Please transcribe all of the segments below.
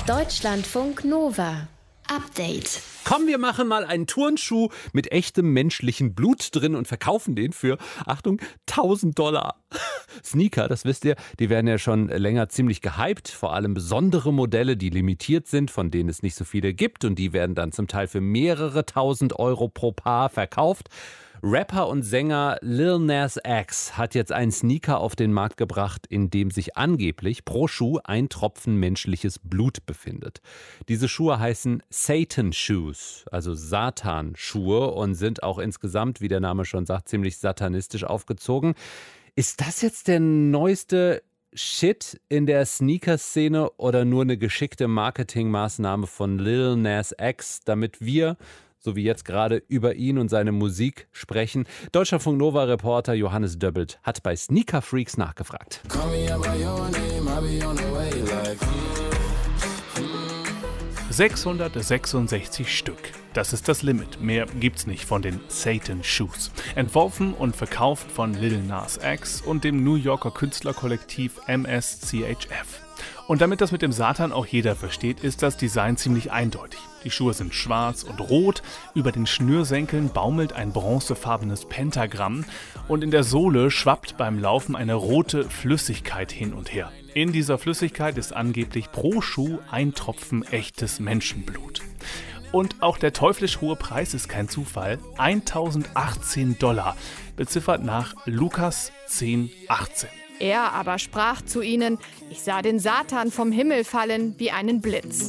Deutschlandfunk Nova. Update. Komm, wir machen mal einen Turnschuh mit echtem menschlichen Blut drin und verkaufen den für, Achtung, $1.000. Sneaker, das wisst ihr, die werden ja schon länger ziemlich gehypt. Vor allem besondere Modelle, die limitiert sind, von denen es nicht so viele gibt. Und die werden dann zum Teil für mehrere tausend Euro pro Paar verkauft. Rapper und Sänger Lil Nas X hat jetzt einen Sneaker auf den Markt gebracht, in dem sich angeblich pro Schuh ein Tropfen menschliches Blut befindet. Diese Schuhe heißen Satan Shoes, also Satan-Schuhe, und sind auch insgesamt, wie der Name schon sagt, ziemlich satanistisch aufgezogen. Ist das jetzt der neueste Shit in der Sneaker-Szene oder nur eine geschickte Marketingmaßnahme von Lil Nas X, damit wir, so wie jetzt gerade, über ihn und seine Musik sprechen? Deutschlandfunk Nova-Reporter Johannes Döbbelt hat bei Sneaker Freaks nachgefragt. 666 Stück. Das ist das Limit. Mehr gibt's nicht von den Satan Shoes. Entworfen und verkauft von Lil Nas X und dem New Yorker Künstlerkollektiv MSCHF. Und damit das mit dem Satan auch jeder versteht, ist das Design ziemlich eindeutig. Die Schuhe sind schwarz und rot, über den Schnürsenkeln baumelt ein bronzefarbenes Pentagramm und in der Sohle schwappt beim Laufen eine rote Flüssigkeit hin und her. In dieser Flüssigkeit ist angeblich pro Schuh ein Tropfen echtes Menschenblut. Und auch der teuflisch hohe Preis ist kein Zufall, $1.018, beziffert nach Lukas 10,18. Er aber sprach zu ihnen: Ich sah den Satan vom Himmel fallen wie einen Blitz.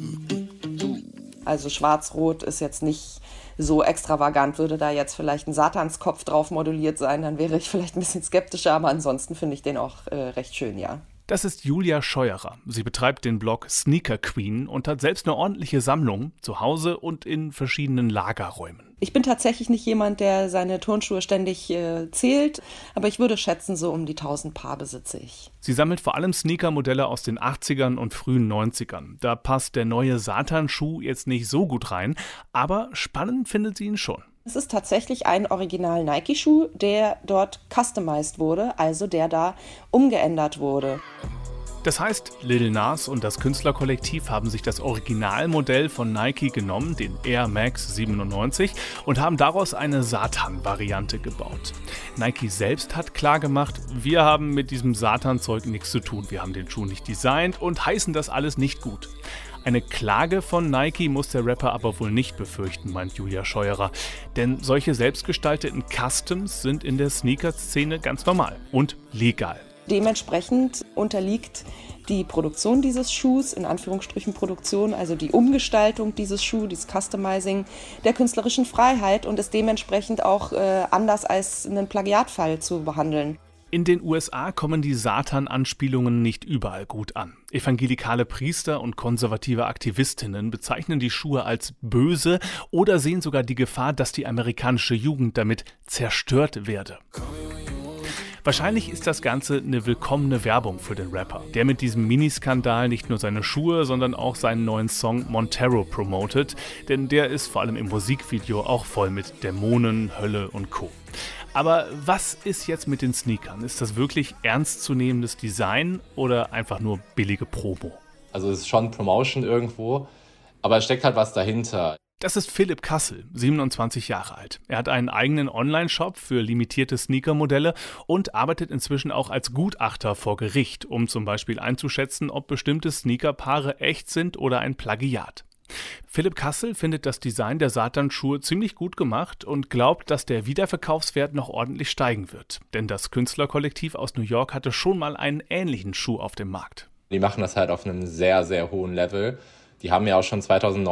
Also schwarz-rot ist jetzt nicht so extravagant. Würde da jetzt vielleicht ein Satanskopf drauf moduliert sein, dann wäre ich vielleicht ein bisschen skeptischer, aber ansonsten finde ich den auch recht schön, ja. Das ist Julia Scheuerer. Sie betreibt den Blog Sneaker Queen und hat selbst eine ordentliche Sammlung zu Hause und in verschiedenen Lagerräumen. Ich bin tatsächlich nicht jemand, der seine Turnschuhe ständig zählt, aber ich würde schätzen, so um die 1000 Paar besitze ich. Sie sammelt vor allem Sneaker-Modelle aus den 80ern und frühen 90ern. Da passt der neue Satan-Schuh jetzt nicht so gut rein, aber spannend findet sie ihn schon. Es ist tatsächlich ein original Nike-Schuh, der dort customized wurde, also der da umgeändert wurde. Das heißt, Lil Nas und das Künstlerkollektiv haben sich das Originalmodell von Nike genommen, den Air Max 97, und haben daraus eine Satan-Variante gebaut. Nike selbst hat klargemacht, wir haben mit diesem Satan-Zeug nichts zu tun. Wir haben den Schuh nicht designt und heißen das alles nicht gut. Eine Klage von Nike muss der Rapper aber wohl nicht befürchten, meint Julia Scheuerer. Denn solche selbstgestalteten Customs sind in der Sneaker-Szene ganz normal und legal. Dementsprechend unterliegt die Produktion dieses Schuhs, in Anführungsstrichen Produktion, also die Umgestaltung dieses Schuhs, dieses Customizing, der künstlerischen Freiheit und ist dementsprechend auch anders als einen Plagiatfall zu behandeln. In den USA kommen die Satan-Anspielungen nicht überall gut an. Evangelikale Priester und konservative Aktivistinnen bezeichnen die Schuhe als böse oder sehen sogar die Gefahr, dass die amerikanische Jugend damit zerstört werde. Wahrscheinlich ist das Ganze eine willkommene Werbung für den Rapper, der mit diesem Miniskandal nicht nur seine Schuhe, sondern auch seinen neuen Song Montero promotet, denn der ist vor allem im Musikvideo auch voll mit Dämonen, Hölle und Co. Aber was ist jetzt mit den Sneakern? Ist das wirklich ernstzunehmendes Design oder einfach nur billige Promo? Also es ist schon Promotion irgendwo, aber es steckt halt was dahinter. Das ist Philipp Kassel, 27 Jahre alt. Er hat einen eigenen Online-Shop für limitierte Sneaker-Modelle und arbeitet inzwischen auch als Gutachter vor Gericht, um zum Beispiel einzuschätzen, ob bestimmte Sneakerpaare echt sind oder ein Plagiat. Philipp Kassel findet das Design der Satan-Schuhe ziemlich gut gemacht und glaubt, dass der Wiederverkaufswert noch ordentlich steigen wird. Denn das Künstlerkollektiv aus New York hatte schon mal einen ähnlichen Schuh auf dem Markt. Die machen das halt auf einem sehr, sehr hohen Level. Die haben ja auch schon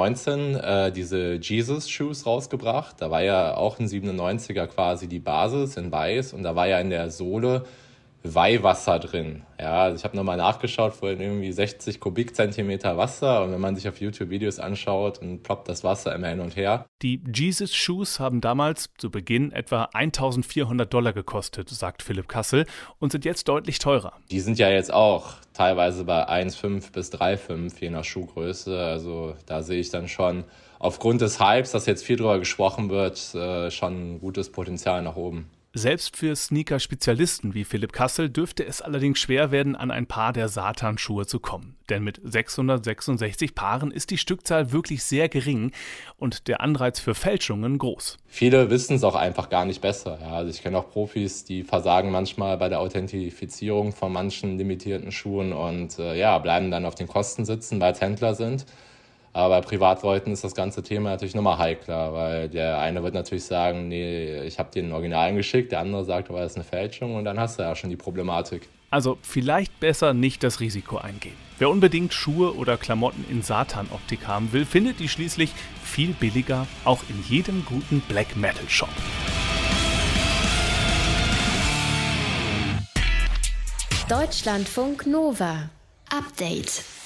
2019 diese Jesus-Shoes rausgebracht. Da war ja auch ein 97er quasi die Basis in weiß und da war ja in der Sohle Weihwasser drin. Ja, also ich habe nochmal nachgeschaut, vorhin irgendwie 60 Kubikzentimeter Wasser und wenn man sich auf YouTube Videos anschaut, dann ploppt das Wasser immer hin und her. Die Jesus-Shoes haben damals zu Beginn etwa $1.400 gekostet, sagt Philipp Kassel, und sind jetzt deutlich teurer. Die sind ja jetzt auch teilweise bei 1,5 bis 3,5 je nach Schuhgröße. Also da sehe ich dann schon aufgrund des Hypes, dass jetzt viel drüber gesprochen wird, schon ein gutes Potenzial nach oben. Selbst für Sneaker-Spezialisten wie Philipp Kassel dürfte es allerdings schwer werden, an ein Paar der Satan-Schuhe zu kommen. Denn mit 666 Paaren ist die Stückzahl wirklich sehr gering und der Anreiz für Fälschungen groß. Viele wissen es auch einfach gar nicht besser. Ja, also ich kenne auch Profis, die versagen manchmal bei der Authentifizierung von manchen limitierten Schuhen und bleiben dann auf den Kosten sitzen, weil es Händler sind. Aber bei Privatleuten ist das ganze Thema natürlich nochmal heikler, weil der eine wird natürlich sagen, nee, ich habe dir den Originalen geschickt, der andere sagt, aber das ist eine Fälschung und dann hast du ja schon die Problematik. Also vielleicht besser nicht das Risiko eingehen. Wer unbedingt Schuhe oder Klamotten in Satan-Optik haben will, findet die schließlich viel billiger, auch in jedem guten Black-Metal-Shop. Deutschlandfunk Nova. Update.